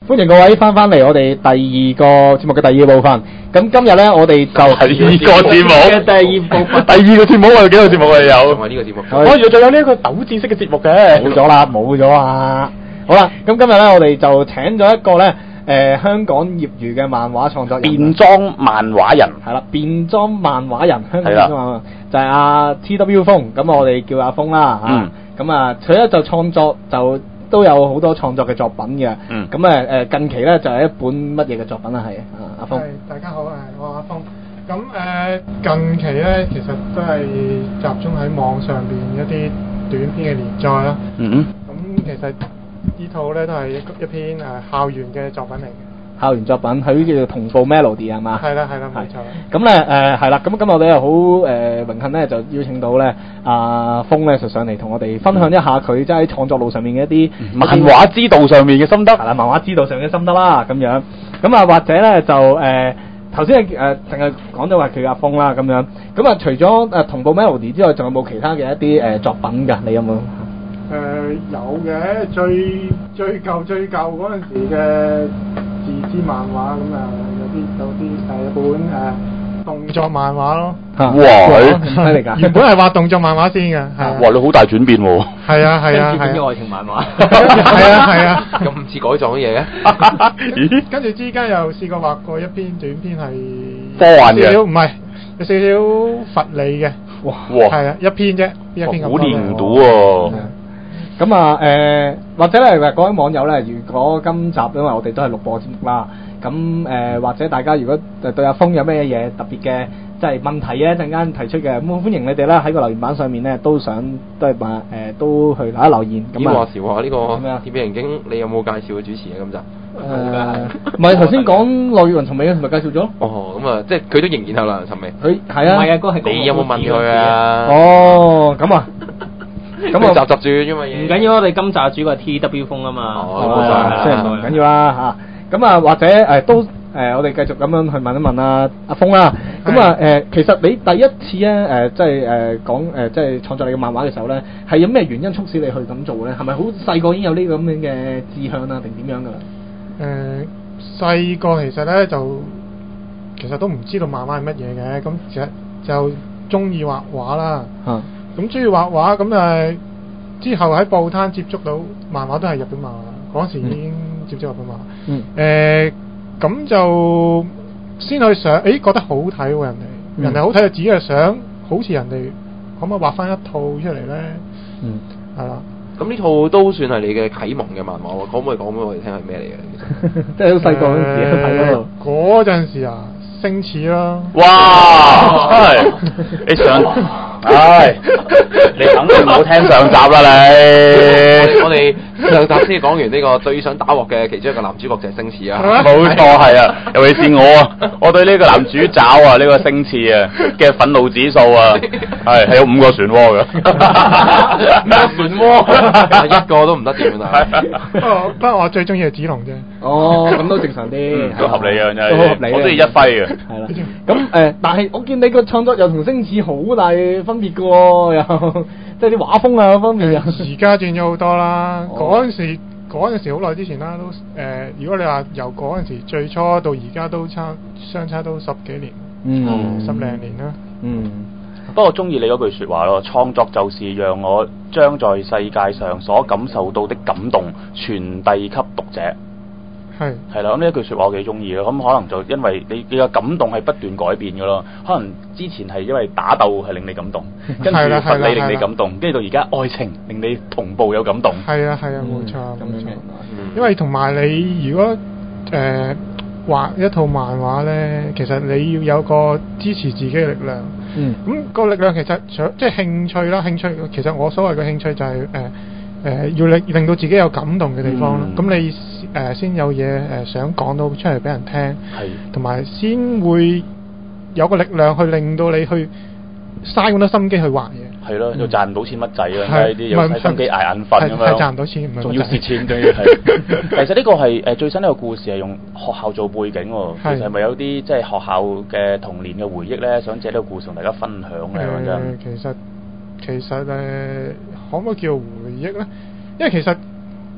歡迎各位翻嚟我哋第二個節目嘅第二部分。咁今日咧，我哋就第二個節目嘅第二部分。 第二個節目有幾個節目我哋有？ 仲係呢個節目。 我仲有呢一個鬥智式嘅節目嘅。 冇咗啊！好啦，咁今日咧，我哋就請咗一個咧，香港業餘嘅漫畫創作人， 變裝漫畫人係啦，變裝漫畫人，香港變裝漫畫人就係阿 T.W. 風，咁我哋叫阿風啦嚇。咁啊，佢咧就創作就都有好多創作嘅作品嘅。咁近期咧就係一本乜嘢嘅作品啊？係阿風。 係，大家好，我阿風。咁近期咧，其實都係集中喺網上邊一啲短篇嘅連載啦。咁其實呢套咧都係一篇校園嘅作品嚟嘅。 校園作品，佢叫做同步 Melody 係嘛？ 係啦，冇錯。 咁咧係啦，咁我哋又好榮幸咧，就邀請到咧阿風咧就上嚟同我哋分享一下佢即係喺創作路上面嘅一啲漫畫之道上面嘅心得。 係啦，漫畫之道上嘅心得啦，咁樣。咁啊或者咧就頭先淨係講咗話佢阿風啦，咁樣。咁啊除咗同步 Melody 之外，仲有冇其他嘅一啲作品㗎？你有冇？ 有嘅，最舊嗰陣時嘅自資漫畫，咁有一本動作漫畫咯。 哇！ 原本係畫動作漫畫先嘅。 哇！你好大轉變喎。 係啊。 變咗愛情漫畫。 係啊。 咁唔似改裝嘅嘢嘅。 跟住之間又試過畫過一篇短篇係科幻嘅。 唔係，有少少佛理嘅。 哇！ 係啊，一篇啫，一篇咁多。 好連到喎。 咁啊或者咧各位網友咧，如果今集因為我哋都係錄播節目啦，咁或者大家如果對阿風有咩嘢特別嘅即係問題咧，一陣間提出嘅，咁歡迎你哋咧喺個留言板上面咧都都去留一留言。咁話時話呢個《鐵臂人經》，你有冇介紹嘅主持啊？今集唔係頭先講落葉雲尋味嘅，咪介紹咗？ 哦，咁啊，即係佢都仍然係落葉雲尋味。 佢係啊，唔係啊， 係你有冇問佢啊？ 哦，咁啊。咁我集轉因為唔緊要，我哋今集主角係 T.W. 風啊嘛， 雖然唔緊要啦嚇。咁或者都我哋繼續咁樣去問一問阿風啦。咁其實你第一次咧即係講即係創作你嘅漫畫嘅時候咧，係有咩原因促使你去咁做咧？係咪好細個已經有呢個咁樣嘅志向啊？定點樣㗎？ 細個其實咧其實都唔知道漫畫係乜嘢嘅，咁其實就中意畫畫啦。咁中意畫畫，咁之後喺報攤接觸到漫畫都係日本漫畫，嗰時已經接觸日本漫畫。咁就先去想，覺得好睇喎，人哋好睇就自己又想，好似人哋可唔可以畫翻一套出嚟咧？係啦。咁呢套都算係你嘅啟蒙嘅漫畫喎，可唔可以講俾我哋聽係咩嚟嘅？ 即係好細個嗰陣時睇嗰度。 嗰陣時啊，星矢啦。 哇！你想？你肯定冇聽上集啦你。 我哋上集先講完呢個最想打鑊嘅其中一個男主角就係星矢啊。 冇錯係啊，尤其是我啊，我對呢個男主角啊，呢個星矢啊嘅憤怒指數啊，係有5個漩渦嘅。 漩渦一個都唔得掂啊！ 不過我最中意係紫龍啫。 哦，咁都正常啲， 都合理啊，真係。 都合理。 我中意一輝嘅。 係啦。咁但係我見你個創作又同星矢好大分別嘅喎，又即係啲畫風啊嗰方面又。 而家轉咗好多啦，嗰陣時好耐之前啦，都如果你話由嗰陣時最初到而家都相差都10幾年，10零年啦。 不過中意你嗰句說話咯，創作就是讓我將在世界上所感受到的感動傳遞給讀者。係啦，咁呢一句說話我幾中意咯。咁可能就因為你嘅感動係不斷改變嘅咯，可能之前係因為打鬥係令你感動，跟住佛理令你感動，跟住到而家愛情令你同步有感動。 係啊，冇錯咁樣。因為同埋你如果畫一套漫畫咧，其實你要有個支持自己嘅力量。咁個力量其實即係興趣啦，興趣其實我所謂嘅興趣就係要令到自己有感動嘅地方啦。咁你先有嘢想講到出嚟俾人聽，同埋先會有個力量去令到你去嘥咁多心機去畫嘢。 係咯，又賺唔到錢乜滯啦，呢啲又使心機捱眼瞓咁樣， 係賺唔到錢， 仲要蝕錢，仲要係。其實呢個係最新呢個故事係用學校做背景喎，其實係咪有啲即係學校嘅童年嘅回憶咧？想借呢個故事同大家分享嘅。 其實可唔可以叫回憶咧？因為其實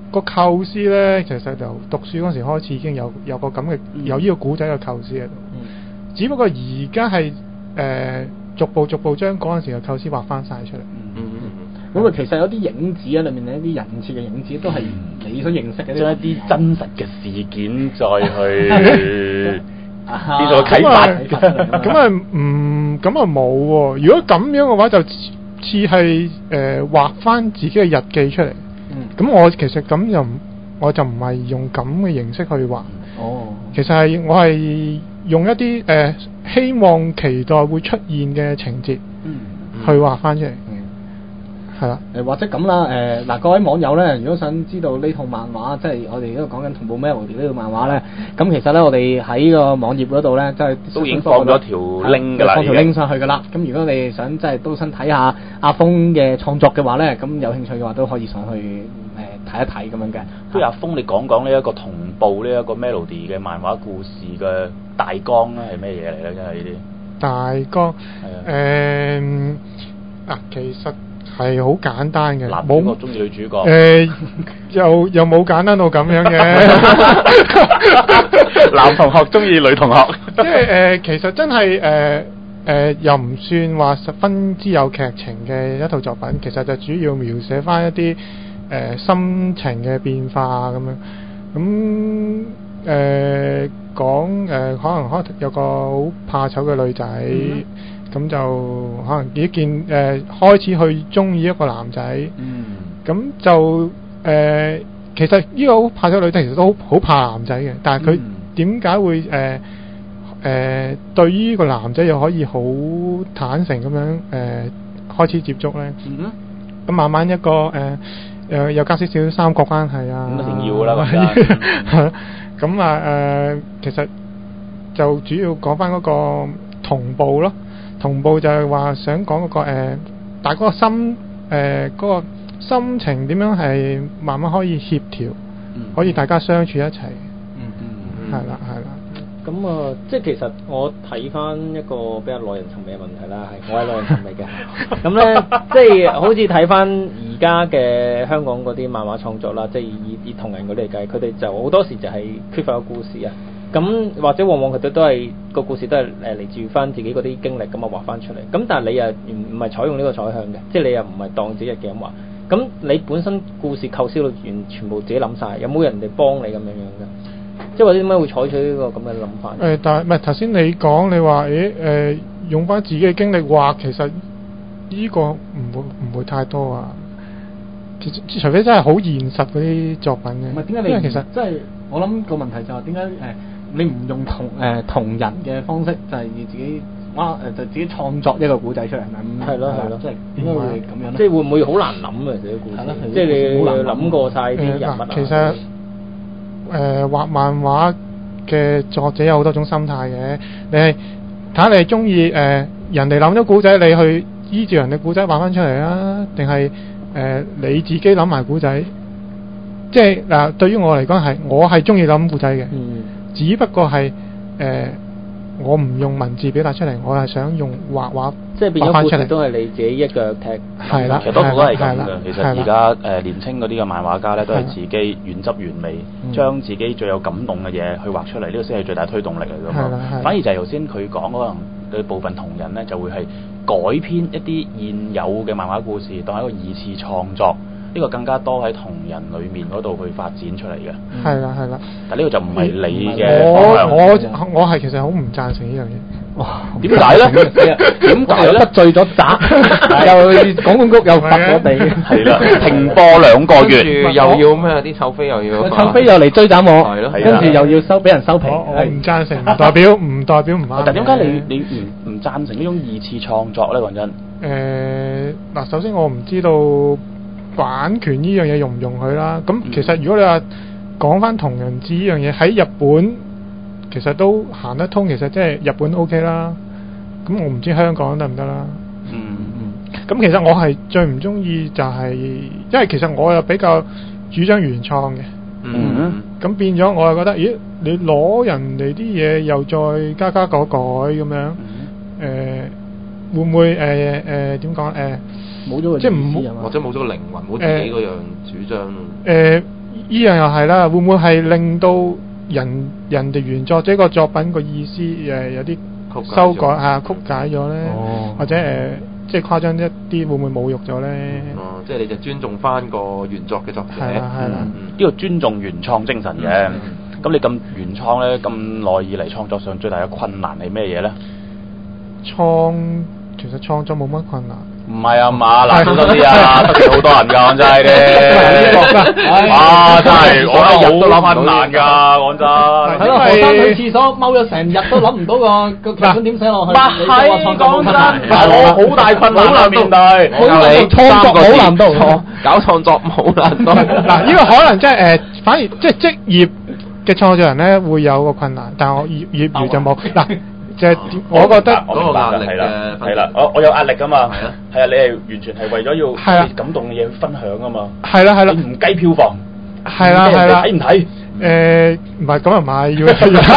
個構思咧，其實由讀書嗰時開始已經有個咁嘅有呢個古仔嘅構思喺度。只不過而家係逐步將嗰陣時嘅構思畫翻晒出嚟。 咁其實有啲影子啊，裏面一啲人設嘅影子都係你所認識嘅， 將一啲真實嘅事件再去呢個啟發。 咁啊冇喎。如果咁樣嘅話，就似係畫翻自己嘅日記出嚟。咁我其實咁我就唔係用咁嘅形式去畫。其實我係用一啲希望期待會出現嘅情節去畫翻出嚟。係啦， 或者咁啦，嗱各位網友咧，如果想知道呢套漫畫，即係我哋呢度講緊同步 Melody 呢套漫畫咧，咁其實咧我哋喺個網頁嗰度咧，即係都已經放咗條 link 㗎啦， 放條 link 上去㗎啦。咁如果你想即係都想睇下阿峰嘅創作嘅話咧，咁有興趣嘅話都可以上去睇一睇咁樣嘅。 不如阿峰，你講講呢一個同步呢一個 Melody 嘅漫畫故事嘅大綱咧係咩嘢嚟咧？真係呢啲大綱其實係好簡單嘅， 男主角中意女主角， 又冇簡單到咁樣嘅。 男同學中意女同學， 即係其實真係又唔算話十分之有劇情嘅一套作品，其實就主要描寫翻一啲心情嘅變化咁樣。咁講可能有個好怕醜嘅女仔。咁就可能已經開始去中意一個男仔，咁就其實呢個好怕醜女仔其實都好怕男仔嘅，但係佢點解會對於呢個男仔又可以好坦誠咁樣開始接觸咧？咁慢慢一個又加少少三角關係啊， 咁一定要啦， 咁其實就主要講翻嗰個同步咯。同步就係話想講嗰個但係嗰個心情點樣係慢慢可以協調，可以大家相處一齊。係啦。 咁即係其實我睇翻一個比較耐人尋味嘅問題啦，係我係耐人尋味嘅。咁咧，即係好似睇翻而家嘅香港嗰啲漫畫創作啦，即係以同人嗰啲嚟計，佢哋就好多時就係缺乏個故事啊。咁或者往往佢哋都係個故事都係嚟自翻自己嗰啲經歷咁啊畫翻出嚟。咁但係你又唔係採用呢個採向嘅，即係你又唔係當自己日記咁畫。咁你本身故事構思到全部自己諗晒，有冇人哋幫你咁樣嘅？即係或者點解會採取呢個咁嘅諗法？ 但係唔係頭先你講你話用翻自己嘅經歷畫，其實呢個唔會太多啊。除非真係好現實嗰啲作品嘅。 唔係點解你？因為其實即係我諗個問題就係點解你唔用同人嘅方式，就係自己就自己創作一個古仔出嚟， 係咯， 即係點解會咁樣咧？ 即係會唔會好難諗嘅自己故事？即係你諗過晒啲人物啊？ 其實畫漫畫嘅作者有好多種心態嘅，你係睇下你係中意人哋諗咗古仔，你去依照人哋古仔畫翻出嚟啊，定係你自己諗埋古仔？即係嗱，對於我嚟講我係中意諗古仔嘅。只不過係我唔用文字表達出嚟，我係想用畫， 即係變咗故事都係你自己一腳踢。 係啦， 其實多數都係咁嘅。其實而家年青嗰啲嘅漫畫家咧，都係自己原汁原味，將自己最有感動嘅嘢去畫出嚟，呢個先係最大推動力嚟㗎嘛。反而就係頭先佢講可能對部分同人咧，就會係改編一啲現有嘅漫畫故事，當係一個二次創作。呢個更加多喺同人裏面嗰度去發展出嚟嘅。係啦。但呢個就唔係你嘅方向。 我係其實好唔贊成呢樣嘢。 點解咧？點解咧？ 得罪咗宅，又廣管局又罰我哋。 係啦，停播2個月， 又要咩？啲臭飛又要。 臭飛又嚟追斬我。 係咯。 跟住又要俾人收皮。 我唔贊成，唔代表唔啱。 但點解你唔贊成呢種二次創作咧？講真。 嗱，首先我唔知道版權呢樣嘢容唔容許啦。咁其實如果你話講翻同人誌呢樣嘢喺日本，其實都行得通。其實即係日本 OK 啦。咁我唔知香港得唔得啦。咁其實我係最唔中意就係，因為其實我又比較主張原創嘅。咁變咗我又覺得，咦？你攞人哋啲嘢又再加改咁樣，會唔會點講？ 冇咗個即係唔或者冇咗個靈魂，冇自己嗰樣主張。 依樣又係啦，會唔會係令到人哋原作者個作品個意思有啲修改曲解咗咧？或者即係誇張一啲，會唔會侮辱咗咧？ 即係你就尊重翻個原作嘅作者。 係啦， 呢個尊重原創精神嘅。咁你咁原創咧，咁耐以嚟創作上最大嘅困難係咩嘢咧？ 其實創作冇乜困難。 唔係啊嘛，難到啲啊，得罪好多人㗎，真係啲。哇！真係我都好困難㗎，講真。 係咯，學生去廁所踎咗成日都諗唔到個劇本點寫落去。 係講真，我好大困難啊面對。 創作冇難度， 搞創作冇難度。 嗱，呢個可能即係反而即係職業嘅創作人咧會有個困難，但係我業餘就冇嗱。即係我覺得嗰個壓力係啦，我有壓力噶嘛，係啊，你係完全係為咗要感動嘅嘢去分享啊嘛， 係啦， 你唔計票房， 係啦， 睇唔睇？ 唔係咁又唔係要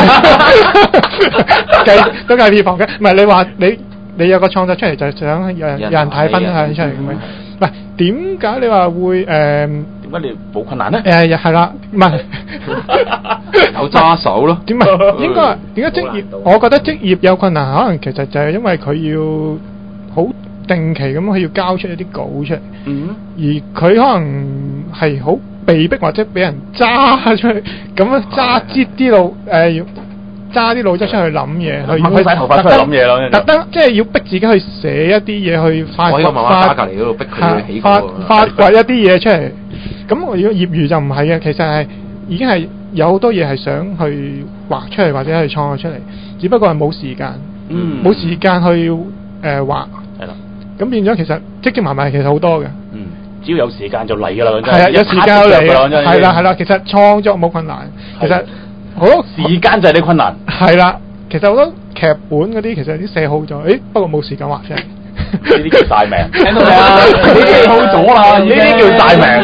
都計票房嘅，唔係你話你有個創作出嚟就係想有人睇分享出嚟咁樣，唔係點解你話會點解你冇困難咧？ 係啦，唔係有揸手咯。 點解職業？我覺得職業有困難，可能其實就係因為佢要好定期咁，佢要交出一啲稿出嚟，而佢可能係好被逼或者俾人揸出去，咁樣揸啲路要揸啲腦汁出去諗嘢，去掹曬頭髮出嚟諗嘢咯， 特登即係要逼自己去寫一啲嘢去發掘一啲嘢出嚟。咁如果業餘就唔係嘅，其實係已經係有好多嘢係想去畫出嚟或者去創作出嚟，只不過係冇時間，冇時間去畫。 係啦。 咁變咗其實積積埋埋其實好多嘅。 只要有時間就嚟㗎啦，講真。 係啊，有時間就嚟。係啦，其實創作冇困難，其實好多時間就係你困難。 係啦，其實好多劇本嗰啲其實啲寫好咗，不過冇時間畫出嚟。 呢啲叫晒命， 聽到未啊？呢啲好咗啦， 呢啲叫晒命。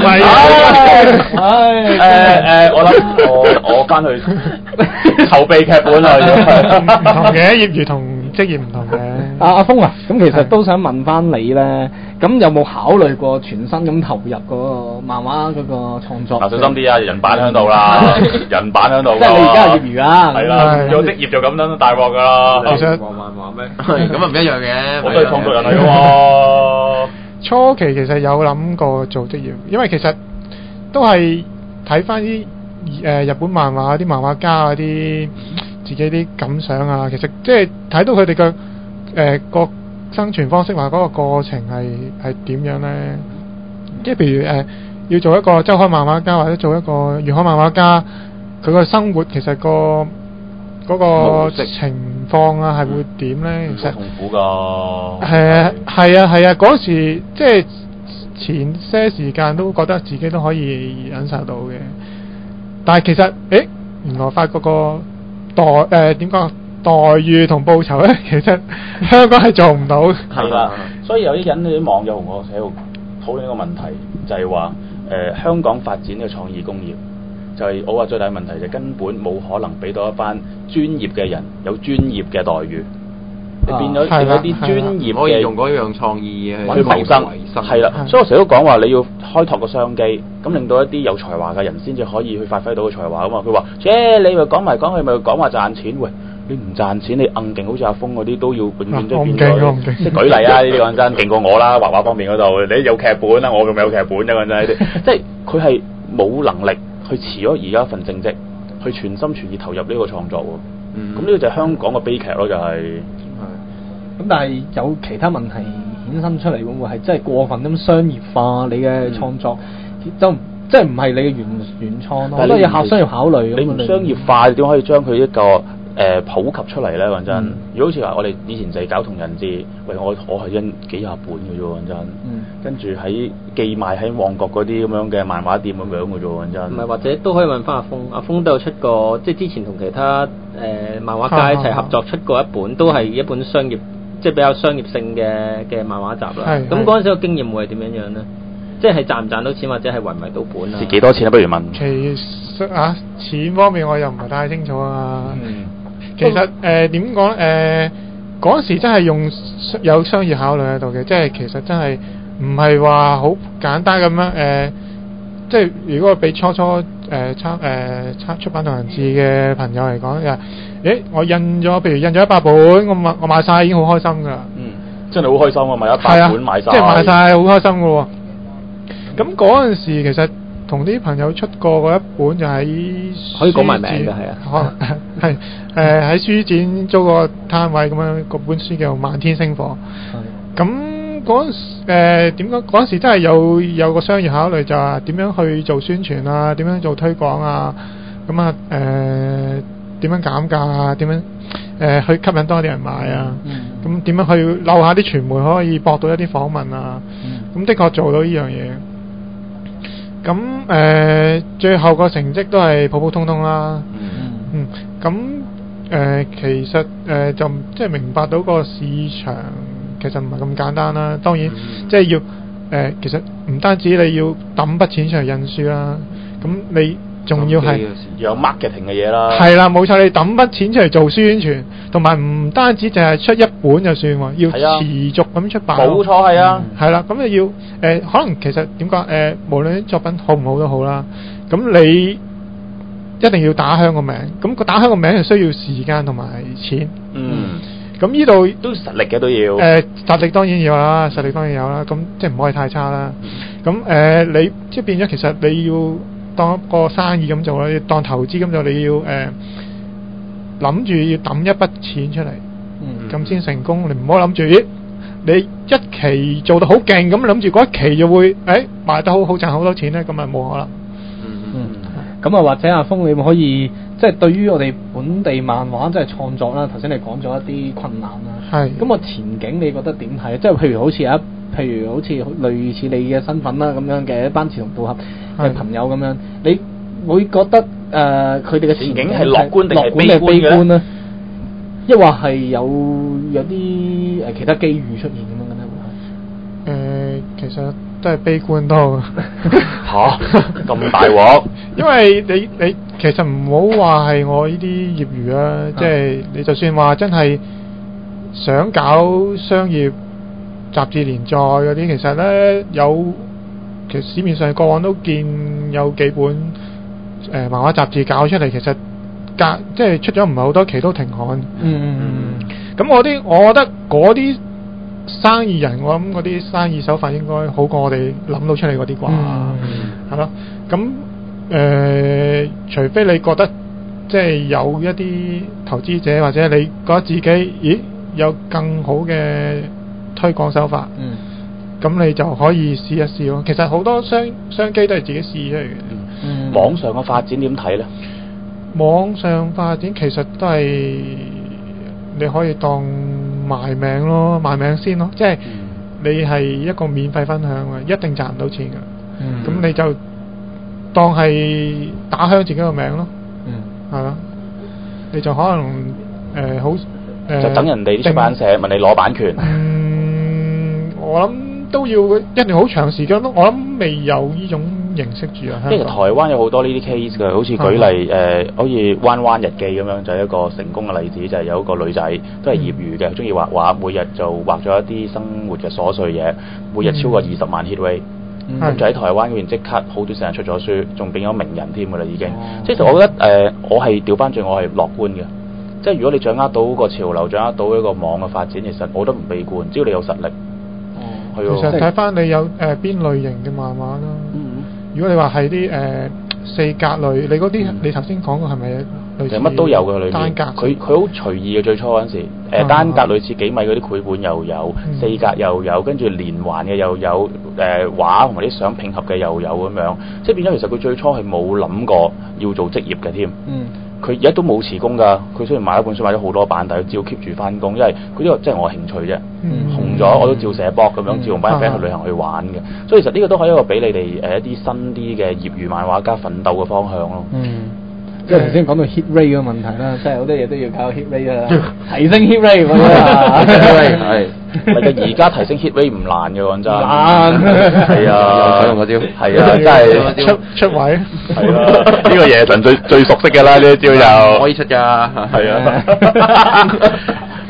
我諗我翻去籌備劇本啦。 唔同嘅業餘同職業唔同嘅。 阿峰啊，咁其實都想問翻你咧，咁有冇考慮過全身咁投入嗰個漫畫嗰個創作？ 小心啲啊！人版喺度啦，人版喺度。 即係你而家係業餘啊？ 係啦，有職業就咁樣大鑊㗎啦。 其實畫漫畫咩？咁啊唔一樣嘅。 我都係創作人嚟㗎喎。 初期其實有諗過做職業，因為其實都係睇翻啲日本漫畫啲漫畫家嗰啲自己啲感想啊，其實即係睇到佢哋嘅個生存方式或嗰個過程係點樣咧？即係譬如要做一個週刊漫畫家或者做一個月刊漫畫家，佢個生活其實嗰個情況啊係會點咧？其實痛苦㗎。 係啊！嗰時即係前些時間都覺得自己都可以忍受到嘅，但係其實原來發覺個待遇同報酬咧，其實香港係做唔到。 係啦，所以有啲人啲網友同我喺度討論一個問題，就係話香港發展嘅創意工業，就係我話最大嘅問題就根本冇可能俾到一班專業嘅人有專業嘅待遇，你變咗一啲專業嘅可以用嗰樣創意去謀生，係啦。所以我成日都講話你要開拓個商機，咁令到一啲有才華嘅人先至可以去發揮到個才華啊嘛。佢話：你咪講埋講去咪講話賺錢，喂！你唔賺錢，你硬勁，好似阿峰嗰啲都要永遠都變咗。即係舉例啊！呢啲講真，勁過我啦，畫畫方面嗰度，你有劇本啦，我仲未有劇本啫，講真呢啲。即係佢係冇能力去辭咗而家一份正職，去全心全意投入呢個創作喎。咁呢個就係香港嘅悲劇咯，就係。 咁但係有其他問題衍生出嚟，會唔會係真係過分咁商業化你嘅創作？就即係唔係你嘅原創咯？好多嘢商業考慮。 你唔商業化，你點可以將佢一個普及出嚟咧？講真，如果好似話我哋以前就係搞同人誌，喂我係印幾廿本嘅啫，講真。跟住喺寄賣喺旺角嗰啲咁樣嘅漫畫店咁樣嘅啫，講真。 唔係，或者都可以問翻阿峰都有出過，即係之前同其他漫畫家一齊合作出過一本，都係一本商業，即係比較商業性嘅漫畫集啦。咁嗰陣時個經驗會係點樣樣咧？即係賺唔賺到錢，或者係維唔維到本啊？ 蝕幾多錢啊？不如問。 其實錢方面我又唔係太清楚啊。其實點講嗰時真係有商業考慮喺度嘅，即係其實真係唔係話好簡單咁樣即係如果俾初出版同人誌嘅朋友嚟講，我印咗100本，我買晒已經好開心㗎。 真係好開心啊！買100本買晒， 即係買晒好開心㗎喎。咁嗰陣時其實同啲朋友出過嗰一本就喺可以講埋名嘅係啊， 係喺書展租個攤位咁樣，嗰本書叫《漫天星火》。咁嗰陣時點講？嗰陣時真係有個商業考慮，就話點樣去做宣傳啊，點樣做推廣啊，咁啊點樣減價啊，點樣去吸引多啲人買啊，咁點樣去溜下啲傳媒可以博到一啲訪問啊，咁的確做到呢樣嘢。咁最後個成績都係普普通通啦。咁其實就即係明白到個市場其實唔係咁簡單啦。當然即係要其實唔單止你要抌筆錢出嚟印書啦，咁你仲要係有 marketing 嘅嘢啦。 係啦，冇錯，你抌筆錢出嚟做宣傳，同埋唔單止淨係出一本就算喎，要持續咁出版。 冇錯，係啊。 係啦，咁你要可能其實點講無論啲作品好唔好都好啦，咁你一定要打響個名，咁個打響個名係需要時間同埋錢。咁呢度都實力嘅都要。 實力當然要啦，實力當然有啦，咁即係唔可以太差啦。咁你即係變咗，其實你要當一個生意咁做啦，要當投資咁做，你要諗住要抌一筆錢出嚟，咁先成功。你唔好諗住你一期做得好勁，咁諗住嗰一期就會賣得好好賺好多錢咧，咁咪冇可能。 咁啊，或者阿峰，你可以即係對於我哋本地漫畫即係創作啦，頭先你講咗一啲困難啦。 係。咁個前景你覺得點睇？即係譬如好似類似你嘅身份啦咁樣嘅一班志同道合嘅朋友咁樣，你會覺得佢哋嘅前景係樂觀定係悲觀咧？抑或係有啲其他機遇出現咁樣嘅咧？ 其實都係悲觀多。 嚇咁大鑊！ 因為你其實唔好話係我呢啲業餘啊，即係你就算話真係想搞商業雜誌連載嗰啲，其實咧其實市面上過往都見有幾本漫畫雜誌搞出嚟，其實即係出咗唔係好多期都停刊。咁我覺得嗰啲生意人，我諗嗰啲生意手法應該好過我哋諗到出嚟嗰啲啩，係咯。咁除非你覺得即係有一啲投資者，或者你覺得自己有更好嘅推廣手法，咁你就可以試一試咯。其實好多商機都係自己試出嚟嘅。 網上嘅發展點睇呢？ 網上發展其實都係你可以當賣名咯，賣名先咯，即係你係一個免費分享嘅，一定賺唔到錢嘅。咁你就當係打響自己個名咯。係咯，你就可能好就等人哋啲出版社問你攞版權。 我諗都要一定好長時間咯。我諗未有呢種形式住啊。 即係台灣有好多呢啲 case 嘅，好似舉例好似《彎彎日記》咁樣，就係一個成功嘅例子，就係有一個女仔都係業餘嘅，中意畫畫，每日就畫咗一啲生活嘅瑣碎嘢，每日超過20萬 hit rate。咁就喺台灣嗰邊即刻好短時間出咗書，仲變咗名人添㗎啦已經。即係我覺得我係調翻轉，我係樂觀嘅。即係如果你掌握到個潮流，掌握到一個網嘅發展，其實我都唔悲觀，只要你有實力。 其實睇翻你有邊類型嘅漫畫啦。如果你話係啲四格類，你嗰啲你頭先講過係咪類似？ 乜都有嘅裏面。 單格。 佢好隨意嘅，最初嗰陣時，單格類似幾米嗰啲繪本又有，四格又有，跟住連環嘅又有，畫同埋啲相拼合嘅又有咁樣，即係變咗其實佢最初係冇諗過要做職業嘅添。佢而家都冇辭工㗎，佢雖然買一本書買咗好多版，但係照 keep 住翻工，因為佢呢個即係我興趣啫。紅咗我都照寫 blog 咁樣，照同班 friend 去旅行去玩嘅。所以其實呢個都係一個俾你哋一啲新啲嘅業餘漫畫家奮鬥嘅方向咯。 即係頭先講到 hit rate 嘅問題啦，即係好多嘢都要靠 hit rate 啦，提升 hit rate 係。而家提升 hit rate 唔難嘅講真。難。係啊。用嗰招。係啊，真係出位。 係啊，呢個爺神最熟悉嘅啦，呢一招就。 可以出㗎。 係啊。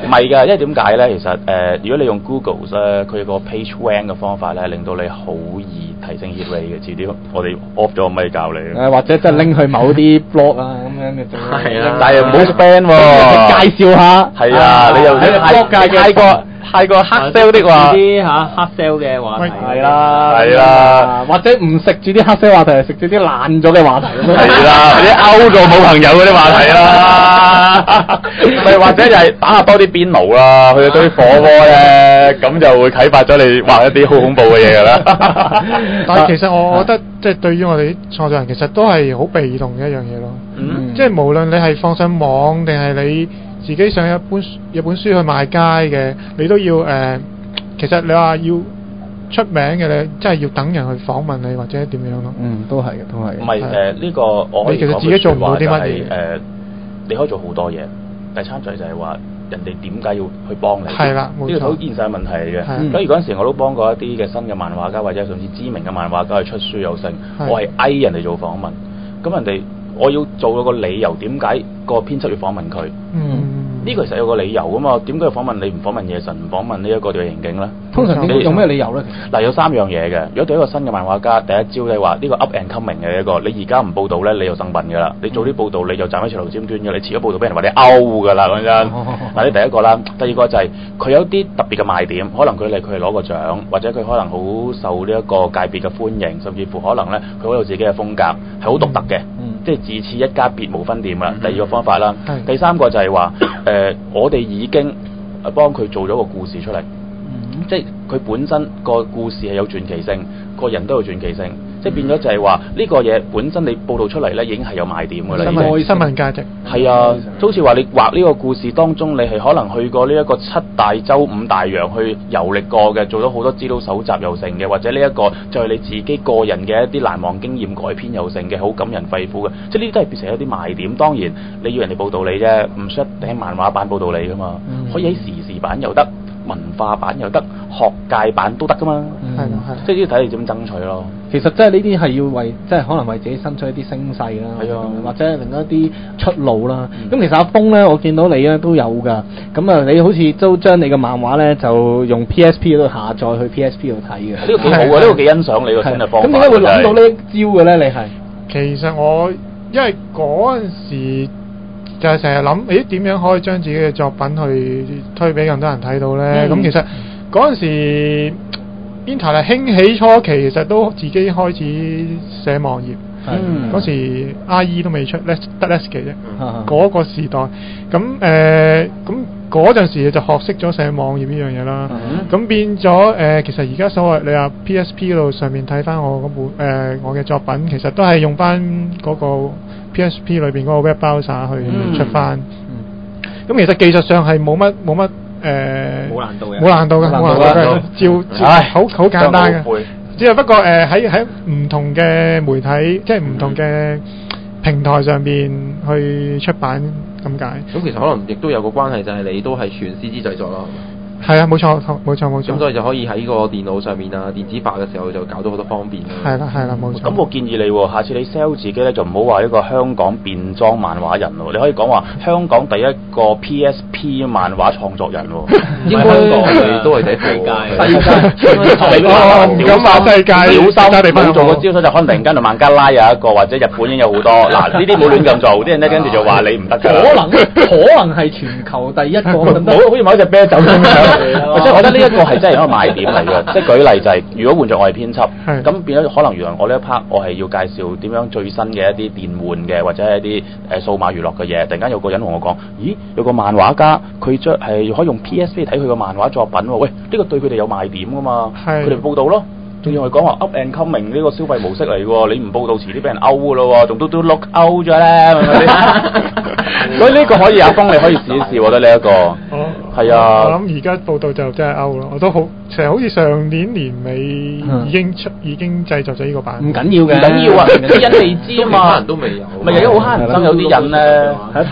唔係㗎，因為點解咧？其實如果你用 Google 咧，佢有個 page rank 嘅方法咧，令到你好易提升 hit rate 嘅。遲啲我哋 off 咗個咪教你。 或者即係拎去某啲 blog 啊咁樣嘅。 係啊， 但係唔好 spam 喎。 介紹下。 係啊，你又太過黑 sell 的話， 啲黑 sell 嘅話題。 係啦， 係啦， 或者唔食住啲黑 sell 話題，食住啲爛咗嘅話題咁樣。 係啦，啲勾到冇朋友嗰啲話題啦，咪或者就係打下多啲邊爐啦，去到堆火鍋咧，咁就會啟發咗你畫一啲好恐怖嘅嘢㗎啦。 但係其實我覺得，即係對於我哋啲創作人，其實都係好被動嘅一樣嘢咯。即係無論你係放上網定係你自己上一本書去賣街嘅，你都要其實你話要出名嘅咧，真係要等人去訪問你或者點樣咯。 都係嘅，都係。 唔係呢個我可以其實自己做唔到啲乜嘢。 你可以做好多嘢，但係參賽就係話人哋點解要去幫你？ 係啦，冇錯。 呢個好現實嘅問題嚟嘅。所以嗰陣時我都幫過一啲嘅新嘅漫畫家或者甚至知名嘅漫畫家去出書有成，我係嗌人哋做訪問，咁人哋我要做嗰個理由，點解個編輯要訪問佢？呢個其實有個理由㗎嘛，點解要訪問你唔訪問夜神，唔訪問呢一個對刑警咧？ 通常你用咩理由咧？ 嗱，有3樣嘢嘅。如果對一個新嘅漫畫家，第一招你話呢個 up and coming 嘅一個，你而家唔報導咧，你就生笨㗎啦。你早啲報導，你就站喺潮流尖端嘅，你遲咗報導，俾人話你勾㗎啦講真。嗱，呢第一個啦，第二個就係佢有啲特別嘅賣點，可能佢係攞個獎，或者佢可能好受呢一個界別嘅歡迎，甚至乎可能咧佢好有自己嘅風格，係好獨特嘅。即係自此一家別無分店啦。第二個方法啦，第三個就係話我哋已經幫佢做咗個故事出嚟，即係佢本身個故事係有傳奇性，個人都有傳奇性，即係變咗就係話呢個嘢本身你報導出嚟咧已經係有賣點㗎啦。 新聞價值係啊，好似話你畫呢個故事當中，你係可能去過呢一個7大洲5大洋去遊歷過嘅，做咗好多資料搜集又成嘅，或者呢一個就係你自己個人嘅一啲難忘經驗改編又成嘅，好感人肺腑嘅，即係呢啲都係變成一啲賣點。當然你要人哋報導你啫，唔需要喺漫畫版報導你㗎嘛，可以喺時事版又得，文化版又得，學界版都得㗎嘛。即係呢啲睇你點爭取咯。 其實即係呢啲係要為即係可能為自己爭取一啲聲勢啦，或者另一啲出路啦。咁其實阿峰咧，我見到你咧都有㗎。咁啊，你好似都將你嘅漫畫咧就用 PSP 嗰度下載去 PSP 度睇嘅。呢個幾好啊！呢個幾欣賞你個新嘅方法。咁點解會諗到呢一招嘅咧？你係其實我因為嗰陣時就係成日諗，點樣可以將自己嘅作品去推俾更多人睇到咧？咁其實嗰陣時Internet 興起初期，其實都自己開始寫網頁。嗰時 IE 都未出，得 Lesky 啫。嗰個時代，咁嗰陣時就學識咗寫網頁呢樣嘢啦。咁變咗其實而家所謂你話 PSP 度上面睇翻我嗰本我嘅作品，其實都係用翻嗰個 PSP 裏邊嗰個 Web Browser 去出翻。咁其實技術上係冇乜冇難度嘅，照好簡單嘅。只係不過喺唔同嘅媒體，即係唔同嘅平台上邊去出版咁解。 咁其實可能亦都有個關係，就係你都係全 CG 製作咯。 係啊，冇錯。咁所以就可以喺個電腦上面啊，電子化嘅時候就搞到好多方便。 係啦，冇錯。 咁我建議你，下次你 sell 自己咧，就唔好話一個香港變裝漫畫人喎，你可以講話香港第一個 PSP 漫畫創作人喎。 應該你都係第一個世界。 唔敢話世界。 小心冇做個招手就可能突然間就孟加拉有一個，或者日本已經有好多。嗱，呢啲冇亂咁做，啲人咧跟住就話你唔得㗎。 可能係全球第一個。 好似某一隻啤酒咁樣。即係我覺得呢一個係真係一個賣點嚟嘅，即係舉例就係，如果換作我係編輯，咁變咗可能原來我呢一 part 我係要介紹點樣最新嘅一啲電玩嘅或者係一啲數碼娛樂嘅嘢，突然間有個人同我講，咦，有個漫畫家佢係可以用 PSP 睇佢個漫畫作品喎，喂，呢個對佢哋有賣點㗎嘛，佢哋報導咯。仲要係講話 up and coming 呢個消費模式嚟喎，你唔報道遲啲俾人勾㗎咯喎，仲都 look out 咗咧，所以呢個可以阿峰你可以試一試，我覺得呢一個係啊。 我諗而家報道就真係勾咯，我都好成日好似上年年尾已經製作咗呢個版。 唔緊要嘅， 唔緊要啊，啲人未知啊嘛， 人都未有， 咪又好慳人心，有啲人咧，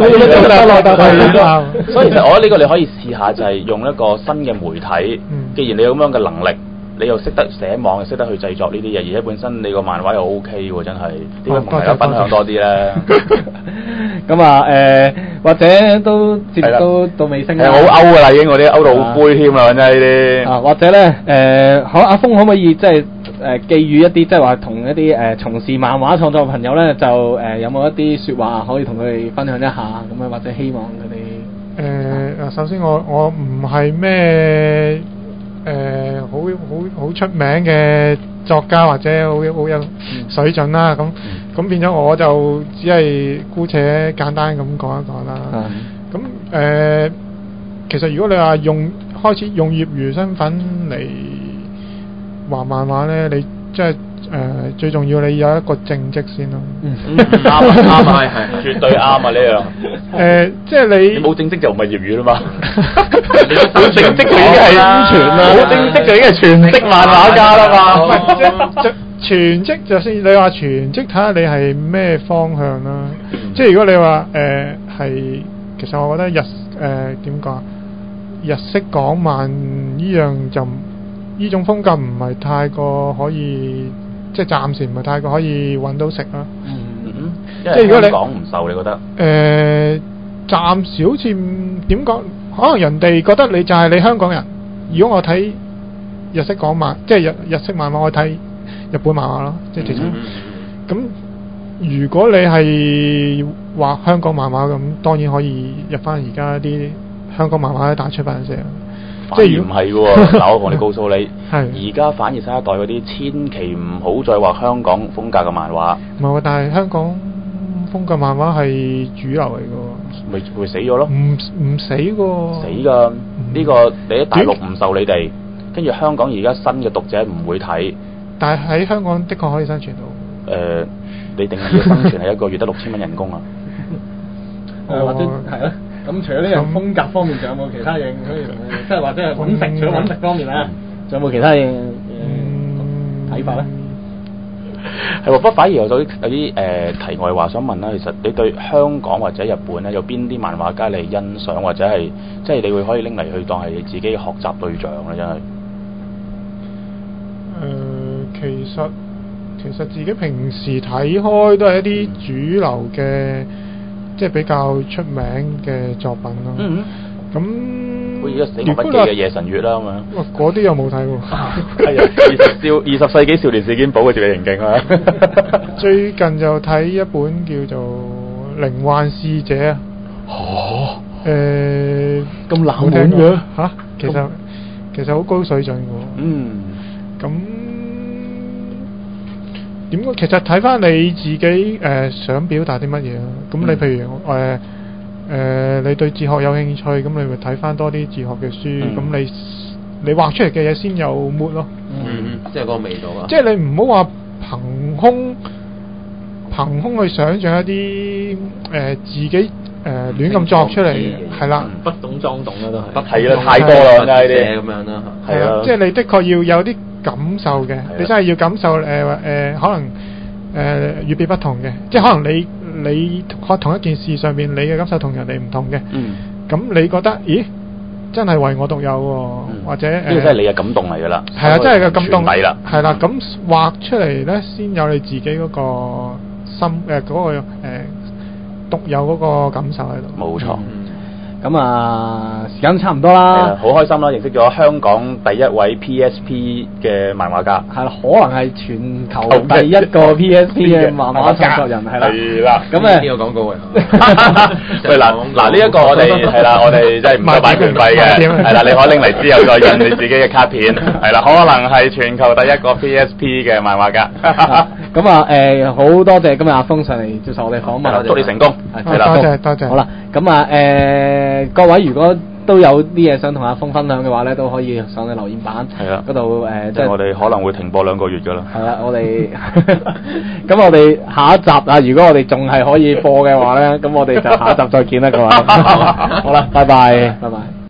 所以其實我覺得呢個你可以試下，就係用一個新嘅媒體，既然你有咁樣嘅能力。你又識得寫網，又識得去製作呢啲嘢，而且本身你個漫畫又 OK 喎，真係點解唔同大家分享多啲咧？ 咁啊或者都節目都到尾聲啦。 好歐㗎啦，已經嗰啲歐到好灰添啦，真係呢啲。 啊，或者咧好阿峰可唔可以即係寄語一啲即係話同一啲從事漫畫創作嘅朋友咧，就有冇一啲説話可以同佢哋分享一下咁樣，或者希望佢哋首先我唔係咩好出名嘅作家或者好有水準啦，咁變咗我就只係姑且簡單咁講一講啦。咁其實如果你話開始用業餘身份嚟畫漫畫咧，你即係最重要你有一個正職先咯。 啱係絕對啱啊呢樣。 即係你冇正職就唔係業餘啦嘛。冇正職就已經係宣傳啦，冇正職就已經係全職漫畫家啦嘛。 全職就先，你話全職睇下你係咩方向啦。即係如果你話係，其實我覺得點講日式港漫呢樣就呢種風格唔係太過可以，即係暫時唔係太過可以揾到食啦。 即係如果你講唔受，你覺得？ 暫時好似點講？可能人哋覺得你就係你香港人。如果我睇日式港漫，即係日式漫畫，我睇日本漫畫咯，即係直情。咁如果你係畫香港漫畫咁，當然可以入翻而家啲香港漫畫嘅大出版社。 反而唔係喎，嗱我同你告訴你，而家反而新一代嗰啲千祈唔好再畫香港風格嘅漫畫。 唔係喎，但係香港風格漫畫係主流嚟嘅喎。 會死咗咯？ 唔死喎。死㗎！呢個你喺大陸唔受你哋，跟住香港而家新嘅讀者唔會睇。但係喺香港的確可以生存到。 你定義嘅生存係一個月得6000蚊人工啊？ 或者係咯。咁除咗呢樣風格方面，仲有冇其他嘢可以即係或者係揾食，除咗揾食方面咧，仲有冇其他嘢睇法咧？ 係喎，不過反而有啲題外話想問啦。其實你對香港或者日本咧，有邊啲漫畫家你欣賞，或者係即係你會可以拎嚟去當係你自己學習對象咧？真係。 其實自己平時睇開都係一啲主流嘅。即係比較出名嘅作品咯。咁好似《死亡筆記》嘅《夜神月》啦咁樣。 哇！嗰啲又冇睇喎。 係啊，20世紀少年事件簿嘅《絕地刑警》啊。 最近就睇一本叫做《靈幻使者》啊。 咁冷門嘅嚇？其實好高水準嘅喎。咁點講？其實睇翻你自己想表達啲乜嘢咯。咁你譬如你對哲學有興趣，咁你咪睇翻多啲哲學嘅書。咁你畫出嚟嘅嘢先有 mood 咯。 即係嗰個味道啊！ 即係你唔好話憑空去想像一啲自己亂咁作出嚟，係啦， 不懂裝懂啦都係。 係啦，太多啦，呢啲咁樣啦。 係啊，即係你的確要有啲感受嘅，你真係要感受可能與別不同嘅，即係可能你同一件事上面你嘅感受同人哋唔同嘅。咁你覺得咦真係唯我獨有喎，或者呢個真係你嘅感動嚟㗎啦。 係啊，真係嘅感動嚟啦。 係啦，咁畫出嚟咧先有你自己嗰個心嗰個獨有嗰個感受喺度。 冇錯。 咁啊，時間差唔多啦。 好開心啦，認識咗香港第一位 PSP 嘅漫畫家。 係啦，可能係全球第一個 PSP 嘅漫畫創作人係啦。 係啦， 咁呢個廣告啊。 喂嗱呢一個我哋係啦，我哋真係唔收版權費嘅。係啦，你可以拎嚟之後再印你自己嘅卡片。係啦，可能係全球第一個 PSP 嘅漫畫家。 咁啊好多謝今日阿峰上嚟接受我哋訪問， 祝你成功。 係啦，多謝。 好啦，咁啊各位如果都有啲嘢想同阿峰分享嘅話咧，都可以上去留言板嗰度即係我哋可能會停播2個月㗎啦。 係啦，我哋咁我哋下一集啊，如果我哋仲係可以播嘅話咧，咁我哋就下一集再見啦，各位。好啦，拜拜。